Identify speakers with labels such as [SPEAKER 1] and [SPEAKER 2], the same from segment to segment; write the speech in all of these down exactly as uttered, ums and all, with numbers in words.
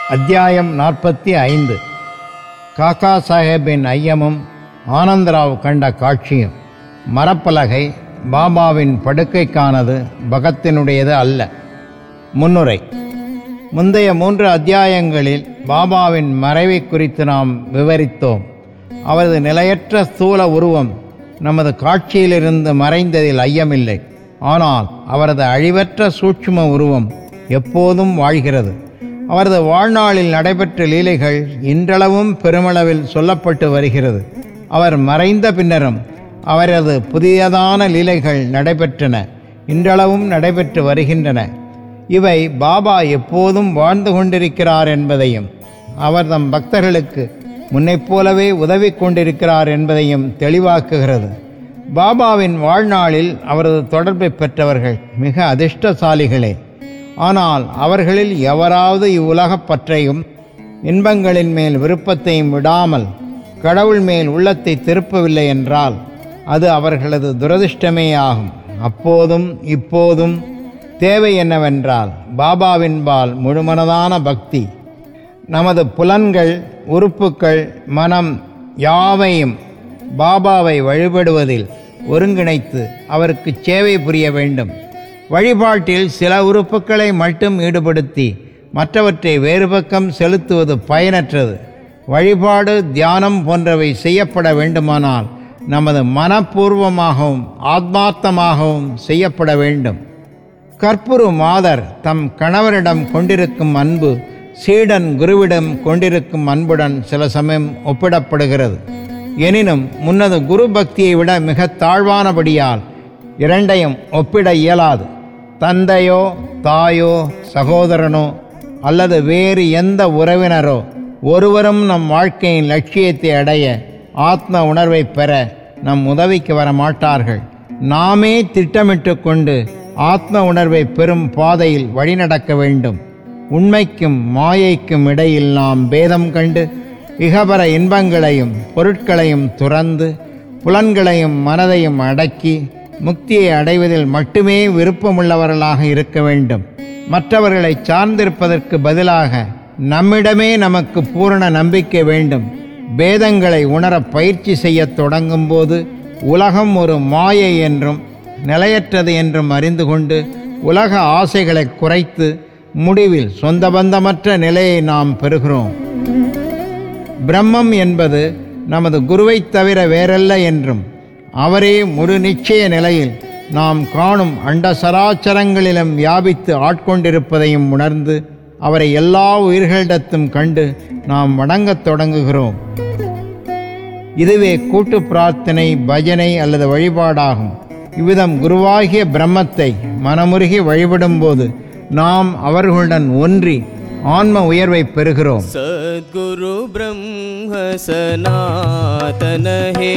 [SPEAKER 1] அத்தியாயம் நாற்பத்தி ஐந்து. காக்கா சாஹேபின் ஐயமும் ஆனந்தராவ் கண்ட காட்சியும். மரப்பலகை பாபாவின் படுக்கைக்கானது, பகத்தினுடையது அல்ல. முன்னுரை. முந்தைய மூன்று அத்தியாயங்களில் பாபாவின் மறைவை குறித்து நாம் விவரித்தோம். அவரது நிலையற்ற ஸ்தூல உருவம் நமது காட்சியிலிருந்து மறைந்ததில் ஐயமில்லை. ஆனால் அவரது அழிவற்ற சூட்சும உருவம் எப்போதும் வாழ்கிறது. அவரது வாழ்நாளில் நடைபெற்ற லீலைகள் இன்றளவும் பெருமளவில் சொல்லப்பட்டு வருகிறது. அவர் மறைந்த பின்னரும் அவரது புதியதான லீலைகள் நடைபெற்றன, இன்றளவும் நடைபெற்று வருகின்றன. இவை பாபா எப்போதும் வாழ்ந்து கொண்டிருக்கிறார் என்பதையும், அவர் தம் பக்தர்களுக்கு முன்னைப் போலவே உதவி கொண்டிருக்கிறார் என்பதையும் தெளிவாக்குகிறது. பாபாவின் வாழ்நாளில் அவரது தொடர்பை பெற்றவர்கள் மிக அதிர்ஷ்டசாலிகளே. ஆனால் அவர்களில் எவராவது இவ்வுலகப் பற்றையும் இன்பங்களின் மேல் விருப்பத்தையும் விடாமல் கடவுள் மேல் உள்ளத்தை திருப்பவில்லை என்றால் அது அவர்களது துரதிர்ஷ்டமே ஆகும். அப்போதும் இப்போதும் தேவை என்னவென்றால் பாபாவின்பால் முழுமனதான பக்தி. நமது புலன்கள், உறுப்புக்கள், மனம் யாவையும் பாபாவை வழிபடுவதில் ஒருங்கிணைத்து அவருக்கு சேவை புரிய வேண்டும். வழிபாட்டில் சில உறுப்புக்களை மட்டும் ஈடுபடுத்தி மற்றவற்றை வேறு பக்கம் செலுத்துவது பயனற்றது. வழிபாடு, தியானம் போன்றவை செய்யப்பட வேண்டுமானால் நமது மனப்பூர்வமாகவும் ஆத்மார்த்தமாகவும் செய்யப்பட வேண்டும். கற்புரு மாதர் தம் கணவரிடம் கொண்டிருக்கும் அன்பு சீடன் குருவிடம் கொண்டிருக்கும் அன்புடன் சில சமயம் ஒப்பிடப்படுகிறது. எனினும் முன்னது குரு பக்தியை விட மிக தாழ்வானபடியால் இரண்டையும் ஒப்பிட இயலாது. தந்தையோ தாயோ சகோதரனோ அல்லது வேறு எந்த உறவினரோ ஒருவரும் நம் வாழ்க்கையின் லட்சியத்தை அடைய, ஆத்ம உணர்வை பெற நம் உதவிக்கு வர மாட்டார்கள். நாமே திட்டமிட்டு கொண்டு ஆத்ம உணர்வை பெறும் பாதையில் வழிநடக்க வேண்டும். உண்மைக்கும் மாயைக்கும் இடையில் நாம் பேதம் கண்டு இகபர இன்பங்களையும் பொருட்களையும் துறந்து புலன்களையும் மனதையும் அடக்கி முக்தியை அடைவதில் மட்டுமே விருப்பமுள்ளவர்களாக இருக்க வேண்டும். மற்றவர்களை சார்ந்திருப்பதற்கு பதிலாக நம்மிடமே நமக்கு பூரண நம்பிக்கை வேண்டும். பேதங்களை உணர பயிற்சி செய்ய தொடங்கும் போது உலகம் ஒரு மாயை என்றும் நிலையற்றது என்றும் அறிந்து கொண்டு உலக ஆசைகளை குறைத்து முடிவில் சொந்த பந்தமற்ற நிலையை நாம் பெறுகிறோம். பிரம்மம் என்பது நமது குருவை தவிர வேறல்ல என்றும், அவரே முழு நிச்சய நிலையில் நாம் காணும் அண்ட சராச்சரங்களிலும் வியாபித்து ஆட்கொண்டிருப்பதையும் உணர்ந்து அவரை எல்லா உயிர்களிடத்தும் கண்டு நாம் வணங்கத் தொடங்குகிறோம். இதுவே கூட்டு பிரார்த்தனை, பஜனை அல்லது வழிபாடாகும். இவ்விதம் குருவாகிய பிரம்மத்தை மனமுருகி வழிபடும் போது நாம் அவர்களுடன் ஒன்றி ஆன்ம உயர்வை பெறுகிறோம்.
[SPEAKER 2] சத்குரு பிரம்ம சனாதன ஹே,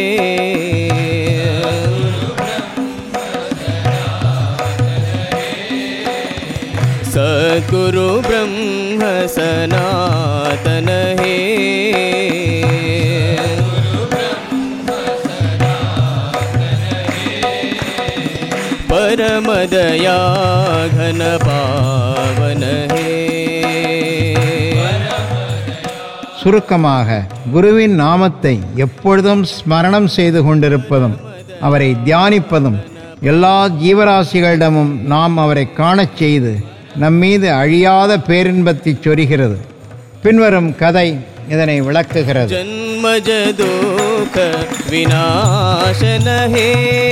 [SPEAKER 2] சத்குரு பிரம்ம சனாதன ஹே, பரமதயா घन पावन हे.
[SPEAKER 1] சுருக்கமாக, குருவின் நாமத்தை எப்பொழுதும் ஸ்மரணம் செய்து கொண்டிருப்பதும் அவரை தியானிப்பதும் எல்லா ஜீவராசிகளிடமும் நாம் அவரை காணச் செய்து நம்மீது அழியாத பேரின்பத்தை சொரிகிறது. பின்வரும் கதை இதனை விளக்குகிறது.
[SPEAKER 2] ஜன்மஜ துக்க விநாசன ஹே,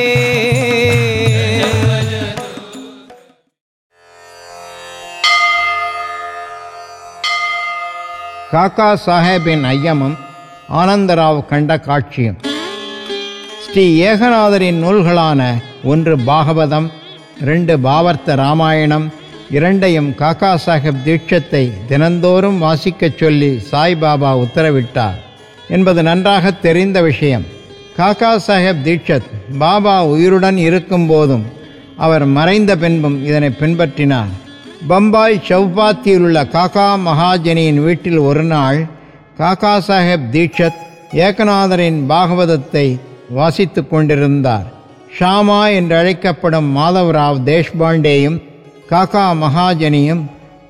[SPEAKER 1] காக்கா சாஹேபின் ஐயமும் ஆனந்தராவ் கண்ட காட்சியும். ஸ்ரீ ஏகநாதரின் நூல்களான ஒன்று பாகவதம், இரண்டு பாவர்த்த ராமாயணம் இரண்டையும் காக்கா சாஹேப் தீட்சத்தை தினந்தோறும் வாசிக்கச் சொல்லி சாய்பாபா உத்தரவிட்டார் என்பது நன்றாக தெரிந்த விஷயம். காக்கா சாஹேப் தீட்சத் பாபா உயிருடன் இருக்கும் போதும் அவர் மறைந்த பின்பும் இதனை பின்பற்றினார். பம்பாய் சௌபாத்தியில் உள்ள காக்கா மகாஜனியின் வீட்டில் ஒரு நாள் காக்கா சாஹேப் தீட்சத் ஏகநாதரின் பாகவதத்தை வாசித்து கொண்டிருந்தார். ஷாமா என்று அழைக்கப்படும் மாதவராவ் தேஷ்பாண்டேயும் காக்கா மகாஜனியும்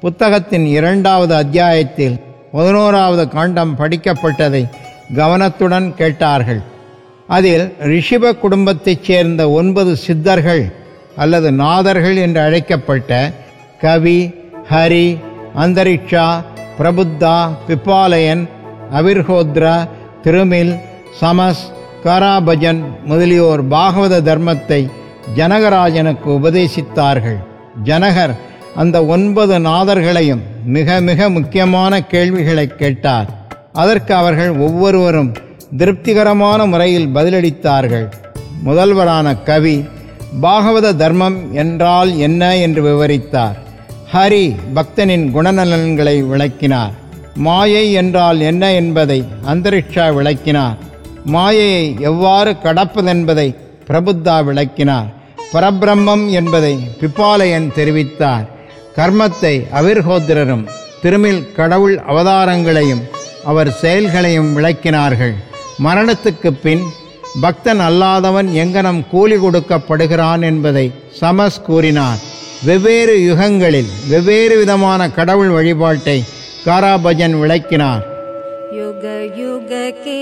[SPEAKER 1] புத்தகத்தின் இரண்டாவது அத்தியாயத்தில் பதினோராவது காண்டம் படிக்கப்பட்டதை கவனத்துடன் கேட்டார்கள். அதில் ரிஷிப குடும்பத்தைச் சேர்ந்த ஒன்பது சித்தர்கள் அல்லது நாதர்கள் என்று அழைக்கப்பட்ட கவி, ஹரி, அந்தரிக்ஷா, பிரபுத்தா, பிப்பாலயன், அவிர்ஹோத்ரா, திருமில், சமஸ், காராபஜன் முதலியோர் பாகவத தர்மத்தை ஜனகராஜனுக்கு உபதேசித்தார்கள். ஜனகர் அந்த ஒன்பது நாதர்களையும் மிக மிக முக்கியமான கேள்விகளை கேட்டார். அதற்கு அவர்கள் ஒவ்வொருவரும் திருப்திகரமான முறையில் பதிலளித்தார்கள். முதல்வரான கவி பாகவத தர்மம் என்றால் என்ன என்று விவரித்தார். ஹரி பக்தனின் குணநலன்களை விளக்கினார். மாயை என்றால் என்ன என்பதை அந்தரிக்ஷா விளக்கினார். மாயையை எவ்வாறு கடப்பதென்பதை பிரபுத்தா விளக்கினார். பரபிரம்மம் என்பதை பிப்பாலயன் தெரிவித்தார். கர்மத்தை அவிர்ஹோத்ரரும் திருமில் கடவுள் அவதாரங்களையும் அவர் செயல்களையும் விளக்கினார்கள். மரணத்துக்கு பின் பக்தன் அல்லாதவன் எங்கனம் கூலி கொடுக்கப்படுகிறான் என்பதை சமஸ் கூறினார். வெவ்வேறு யுகங்களில் வெவ்வேறு விதமான கடவுள் வழிபாட்டை காராபஜன் விளக்கினார்.
[SPEAKER 3] யுக யுக கே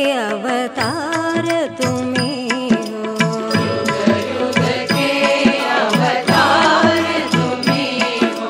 [SPEAKER 3] அவதார துமே ஹோ, யுக யுக கே அவதார துமே ஹோ,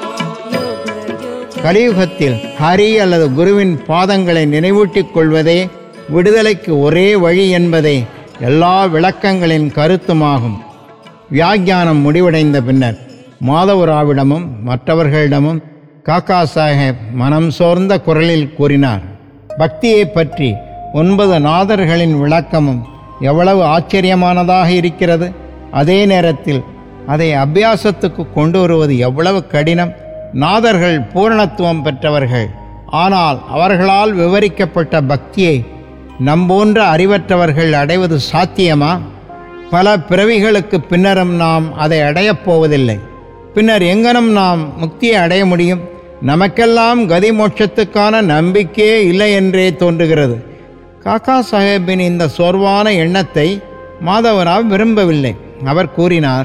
[SPEAKER 3] யுக யுக.
[SPEAKER 1] கலியுகத்தில் ஹரி அல்லது குருவின் பாதங்களை நினைவூட்டிக் கொள்வதே விடுதலைக்கு ஒரே வழி என்பதே எல்லா விளக்கங்களின் கருத்துமாகும். வியாக்கியானம் முடிவடைந்த பின்னர் மாதவராவிடமும் மற்றவர்களிடமும் காக்கா சாஹேப் மனம் சோர்ந்த குரலில் கூறினார். பக்தியை பற்றி ஒன்பது நாதர்களின் விளக்கமும் எவ்வளவு ஆச்சரியமானதாக இருக்கிறது. அதே நேரத்தில் அதை அபியாசத்துக்கு கொண்டு வருவது எவ்வளவு கடினம். நாதர்கள் பூரணத்துவம் பெற்றவர்கள். ஆனால் அவர்களால் விவரிக்கப்பட்ட பக்தியை நம்போன்ற அறிவற்றவர்கள் அடைவது சாத்தியமா? பல பிறவிகளுக்கு பின்னரும் நாம் அதை அடையப் போவதில்லை. பின்னர் எங்கனும் நாம் முக்தியை அடைய முடியும்? நமக்கெல்லாம் கதி மோட்சத்துக்கான நம்பிக்கையே இல்லை என்றே தோன்றுகிறது. காக்கா சாஹேப்பின் இந்த சோர்வான எண்ணத்தை மாதவராவ் விரும்பவில்லை. அவர் கூறினார்,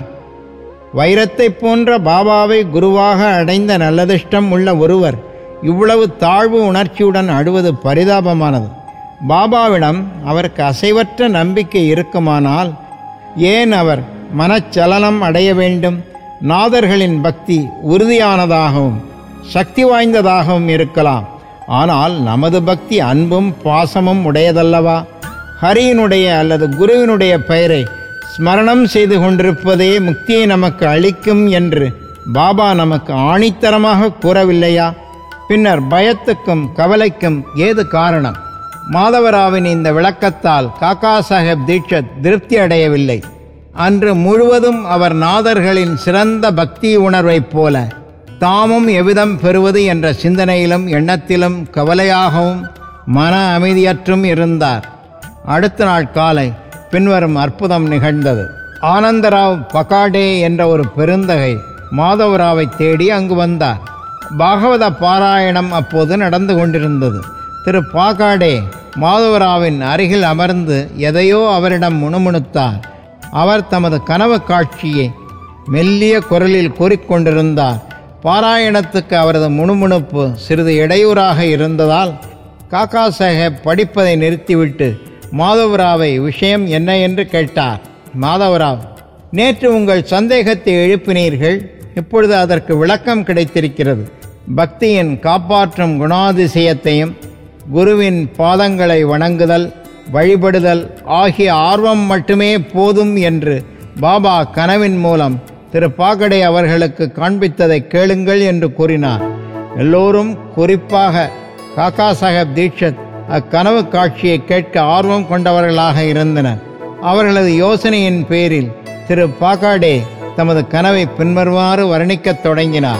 [SPEAKER 1] வைரத்தை போன்ற பாபாவை குருவாக அடைந்த நல்லதிஷ்டம் உள்ள ஒருவர் இவ்வளவு தாழ்வு உணர்ச்சியுடன் அழுவது பரிதாபமானது. பாபாவிடம் அவருக்கு அசைவற்ற நம்பிக்கை இருக்குமானால் ஏன் அவர் மனச்சலனம் அடைய வேண்டும்? நாதர்களின் பக்தி உறுதியானதாகவும் சக்தி வாய்ந்ததாகவும் இருக்கலாம். ஆனால் நமது பக்தி அன்பும் பாசமும் உடையதல்லவா? ஹரியினுடைய அல்லது குருவினுடைய பெயரை ஸ்மரணம் செய்து கொண்டிருப்பதே முக்தியை நமக்கு அளிக்கும் என்று பாபா நமக்கு ஆணித்தரமாக கூறவில்லையா? பின்னர் பயத்துக்கும் கவலைக்கும் ஏது காரணம்? மாதவராவின் இந்த விளக்கத்தால் காக்கா சாஹேப் தீட்சத் திருப்தி அடையவில்லை. அன்று முழுவதும் அவர் நாதர்களின் சிறந்த பக்தி உணர்வைப் போல தாமும் எவ்விதம் பெறுவது என்ற சிந்தனையிலும் எண்ணத்திலும் கவலையாகவும் மன அமைதியற்றும் இருந்தார். அடுத்த நாள் காலை பின்வரும் அற்புதம் நிகழ்ந்தது. ஆனந்தராவ் பகாடே என்ற ஒரு பெருந்தகை மாதவராவை தேடி அங்கு வந்தார். பாகவத பாராயணம் அப்போது நடந்து கொண்டிருந்தது. திரு பாகாடே மாதவராவின் அருகில் அமர்ந்து எதையோ அவரிடம் முணுமுணுத்தார். அவர் தமது கனவு காட்சியை மெல்லிய குரலில் கூறிக்கொண்டிருந்தார். பாராயணத்துக்கு அவரது முணுமுணுப்பு சிறிது இடையூறாக இருந்ததால் காக்கா சாஹேப் படிப்பதை நிறுத்திவிட்டு மாதவராவை விஷயம் என்ன என்று கேட்டார். மாதவராவ், நேற்று உங்கள் சந்தேகத்தை எழுப்பினீர்கள், இப்பொழுது அதற்கு விளக்கம் கிடைத்திருக்கிறது. பக்தியின் காப்பாற்றும் குணாதிசயத்தையும் குருவின் பாதங்களை வணங்குதல், வழிபடுதல் ஆகிய ஆர்வம் மட்டுமே போதும் என்று பாபா கனவின் மூலம் திரு பாகடே அவர்களுக்கு காண்பித்ததை கேளுங்கள் என்று கூறினார். எல்லோரும், குறிப்பாக காக்கா சாஹேப் தீட்சத் அக்கனவு காட்சியை கேட்க ஆர்வம் கொண்டவர்களாக இருந்தனர். அவர்களது யோசனையின் பேரில் திரு பாகாடே தமது கனவை பின்வருமாறு வர்ணிக்கத் தொடங்கினார்.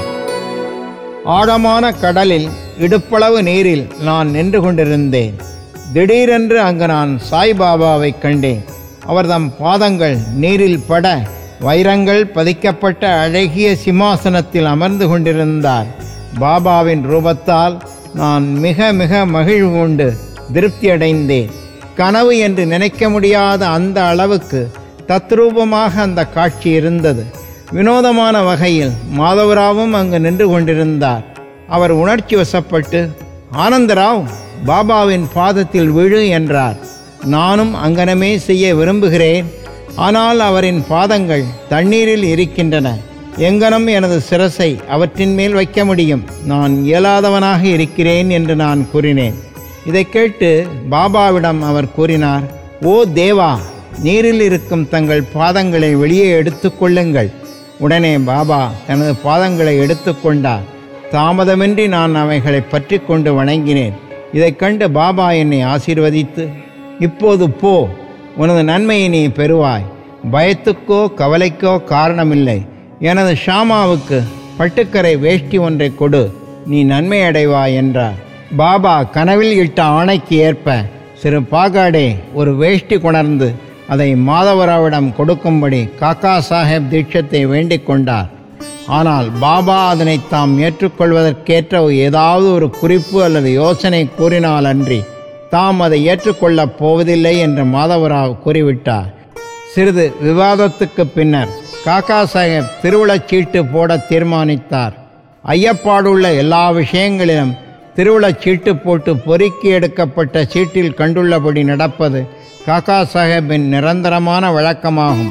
[SPEAKER 1] ஆழமான கடலில் இடுப்பளவு நீரில் நான் நின்று கொண்டிருந்தேன். திடீரென்று அங்கு நான் சாய்பாபாவை கண்டேன். அவர் தம் பாதங்கள் நீரில் பட வைரங்கள் பதிக்கப்பட்ட அழகிய சிம்மாசனத்தில் அமர்ந்து கொண்டிருந்தார். பாபாவின் ரூபத்தால் நான் மிக மிக மகிழ்வு கொண்டு திருப்தியடைந்தேன். கனவு என்று நினைக்க முடியாத அந்த அளவுக்கு தத்ரூபமாக அந்த காட்சி இருந்தது. வினோதமான வகையில் மாதவராவும் அங்கு நின்று கொண்டிருந்தார். அவர் உணர்ச்சி வசப்பட்டு, ஆனந்தராவ், பாபாவின் பாதத்தில் விழு என்றார். நானும் அங்கனமே செய்ய விரும்புகிறேன். ஆனால் அவரின் பாதங்கள் தண்ணீரில் இருக்கின்றன. எங்கனம் எனது சிரசை அவற்றின் மேல் வைக்க முடியும்? நான் இயலாதவனாக இருக்கிறேன் என்று நான் கூறினேன். இதை கேட்டு பாபாவிடம் அவர் கூறினார், ஓ தேவா, நீரில் இருக்கும் தங்கள் பாதங்களை வெளியே எடுத்து கொள்ளுங்கள். உடனே பாபா தனது பாதங்களை எடுத்துக்கொண்டார். தாமதமின்றி நான் அவைகளை பற்றி கொண்டு வணங்கினேன். இதை கண்டு பாபா என்னை ஆசீர்வதித்து, இப்போது போ, உனது நன்மையை நீ பெறுவாய். பயத்துக்கோ கவலைக்கோ காரணமில்லை. எனது ஷாமாவுக்கு பட்டுக்கரை வேஷ்டி ஒன்றை கொடு, நீ நன்மை அடைவாய் என்றார். பாபா கனவில் இட்ட ஆணைக்கு ஏற்ப சிறு பாகாடே ஒரு வேஷ்டி கொணர்ந்து அதை மாதவராவிடம் கொடுக்கும்படி காக்கா சாஹேப் தீட்சத்தை வேண்டிக் கொண்டார். ஆனால் பாபா அதனை தாம் ஏற்றுக்கொள்வதற்கேற்ற ஏதாவது ஒரு குறிப்பு அல்லது யோசனை கூறினால் அன்றி தாம் அதை ஏற்றுக்கொள்ளப் போவதில்லை என்று மாதவராவ் கூறிவிட்டார். சிறிது விவாதத்துக்கு பின்னர் காக்கா சாஹேப் திருவிழச் சீட்டு போட தீர்மானித்தார். ஐயப்பாடுள்ள எல்லா விஷயங்களிலும் திருவிழச் சீட்டு போட்டு பொறுக்கி எடுக்கப்பட்ட சீட்டில் கண்டுள்ளபடி நடப்பது காக்கா சாஹேப்பின் நிரந்தரமான வழக்கமாகும்.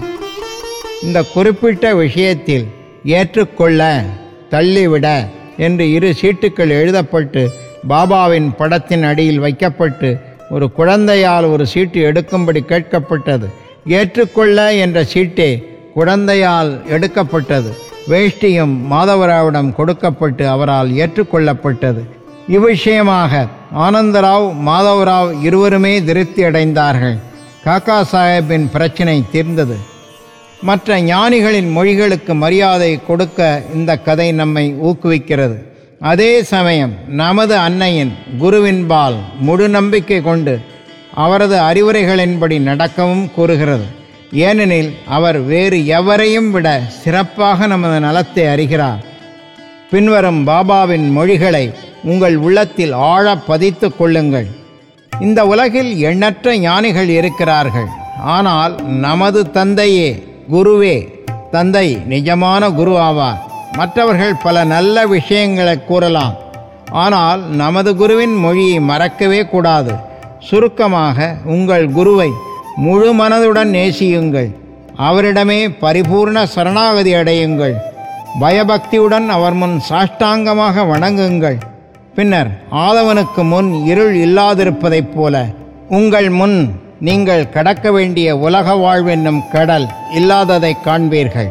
[SPEAKER 1] இந்த குறிப்பிட்ட விஷயத்தில் ஏற்றுக்கொள்ள, தள்ளிவிட என்று இரு சீட்டுக்கள் எழுதப்பட்டு பாபாவின் படத்தின் அடியில் வைக்கப்பட்டு ஒரு குழந்தையால் ஒரு சீட்டு எடுக்கும்படி கேட்கப்பட்டது. ஏற்றுக்கொள்ள என்ற சீட்டே குழந்தையால் எடுக்கப்பட்டது. வேஷ்டியும் மாதவராவிடம் கொடுக்கப்பட்டு அவரால் ஏற்றுக்கொள்ளப்பட்டது. இவ்விஷயமாக ஆனந்தராவ், மாதவராவ் இருவருமே திருப்தி அடைந்தார்கள். காக்கா சாஹேப்பின் பிரச்சினை தீர்ந்தது. மற்ற ஞானிகளின் மொழிகளுக்கு மரியாதை கொடுக்க இந்த கதை நம்மை ஊக்குவிக்கிறது. அதே சமயம் நமது அன்னையின் குருவின்பால் முழு நம்பிக்கை கொண்டு அவரது அறிவுரைகளின்படி நடக்கவும் கூறுகிறது. ஏனெனில் அவர் வேறு எவரையும் விட சிறப்பாக நமது நலத்தை அறிகிறார். பின்வரும் பாபாவின் மொழிகளை உங்கள் உள்ளத்தில் ஆழ பதித்து கொள்ளுங்கள். இந்த உலகில் எண்ணற்ற ஞானிகள் இருக்கிறார்கள். ஆனால் நமது தந்தையே, குருவே தந்தை நிஜமான குரு ஆவார். மற்றவர்கள் பல நல்ல விஷயங்களை கூறலாம், ஆனால் நமது குருவின் மொழியை மறக்கவே கூடாது. சுருக்கமாக, உங்கள் குருவை முழு மனதுடன் நேசியுங்கள். அவரிடமே பரிபூர்ண சரணாகதி அடையுங்கள். பயபக்தியுடன் அவர் முன் சாஷ்டாங்கமாக வணங்குங்கள். பின்னர் ஆதவனுக்கு முன் இருள் இல்லாதிருப்பதைப் போல உங்கள் முன் நீங்கள் கடக்க வேண்டிய உலக வாழ்வென்னும் கடல் இல்லாததை காண்பீர்கள்.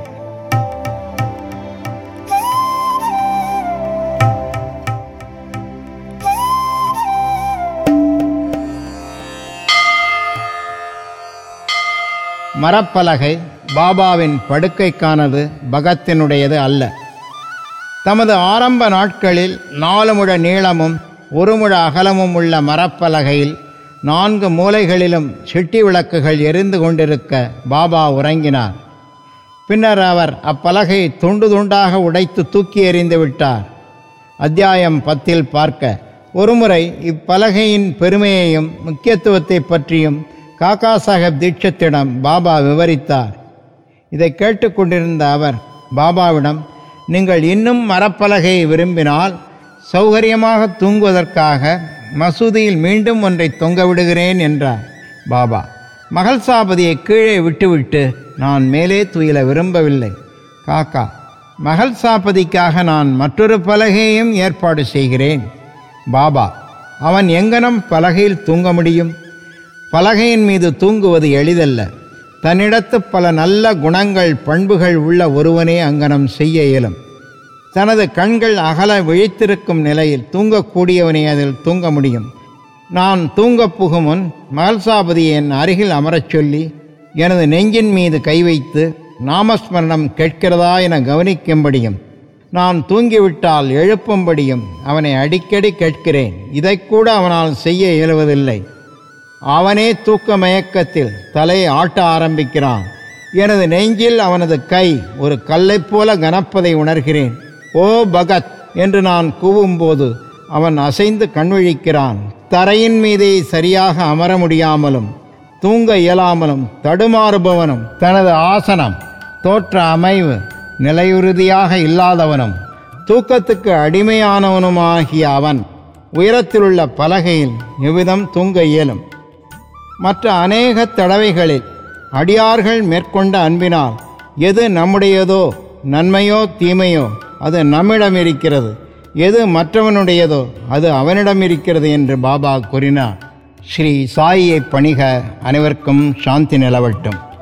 [SPEAKER 1] மரப்பலகை பாபாவின் படுக்கைக்கானது, பகத்தினுடையது அல்ல. தமது ஆரம்ப நாட்களில் நாலு முழ நீளமும் ஒரு முழ அகலமும் உள்ள மரப்பலகையில் நான்கு மூலைகளிலும் சிட்டி விளக்குகள் எரிந்து கொண்டிருக்க பாபா உறங்கினார். பின்னர் அவர் அப்பலகையை துண்டு துண்டாக உடைத்து தூக்கி எறிந்து விட்டார். அத்தியாயம் பத்தில் பார்க்க ஒருமுறை இப்பலகையின் பெருமையையும் முக்கியத்துவத்தை பற்றியும் காக்கா சாஹேப் தீட்சத்திடம் பாபா விவரித்தார். இதை கேட்டுக்கொண்டிருந்த அவர் பாபாவிடம், நீங்கள் இன்னும் மரப்பலகையை விரும்பினால் சௌகரியமாக தூங்குவதற்காக மசூதியில் மீண்டும் ஒன்றை தொங்க விடுகிறேன் என்றார். பாபா, மகள்சாபதியை கீழே விட்டுவிட்டு நான் மேலே துயில விரும்பவில்லை. காக்கா, மகள்சாபதிக்காக நான் மற்றொரு பலகையையும் ஏற்பாடு செய்கிறேன். பாபா, அவன் எங்கனம் பலகையில் தூங்க முடியும்? பலகையின் மீது தூங்குவது எளிதல்ல. தன்னிடத்து பல நல்ல குணங்கள், பண்புகள் உள்ள ஒருவனே அங்கனம் செய்ய இயலும். தனது கண்கள் அகல விழித்திருக்கும் நிலையில் தூங்கக்கூடியவனே அதில் தூங்க முடியும். நான் தூங்கப் புகுமுன் மகள்சாபதி என் அருகில் அமரச் சொல்லி எனது நெஞ்சின் மீது கை வைத்து நாமஸ்மரணம் கேட்கிறதா என கவனிக்கும்படியும், நான் தூங்கிவிட்டால் எழுப்பும்படியும் அவனை அடிக்கடி கேட்கிறேன். இதை கூட அவனால் செய்ய இயலுவதில்லை. அவனே தூக்க மயக்கத்தில் தலையை ஆட்ட ஆரம்பிக்கிறான். எனது நெஞ்சில் அவனது கை ஒரு கல்லைப் போல கனப்பதை உணர்கிறேன். ஓ பகத் என்று நான் கூவும்போது அவன் அசைந்து கண்விழிக்கிறான். தரையின் மீதே சரியாக அமர முடியாமலும் தூங்க இயலாமலும் தடுமாறுபவனும், தனது ஆசனம், தோற்ற அமைவு நிலையுறுதியாக இல்லாதவனும், தூக்கத்துக்கு அடிமையானவனுமாகிய அவன் உயரத்திலுள்ள பலகையில் எவ்விதம் தூங்க இயலும்? மற்ற அநேக தடவைகளில் அடியார்கள் மேற்கொண்ட அன்பினால் எது நம்முடையதோ, நன்மையோ தீமையோ, அது நம்மிடம் இருக்கிறது. எது மற்றவனுடையதோ அது அவனிடம் இருக்கிறது என்று பாபா கூறினார். ஸ்ரீ சாயியை பணிக. அனைவருக்கும் சாந்தி நிலவட்டும்.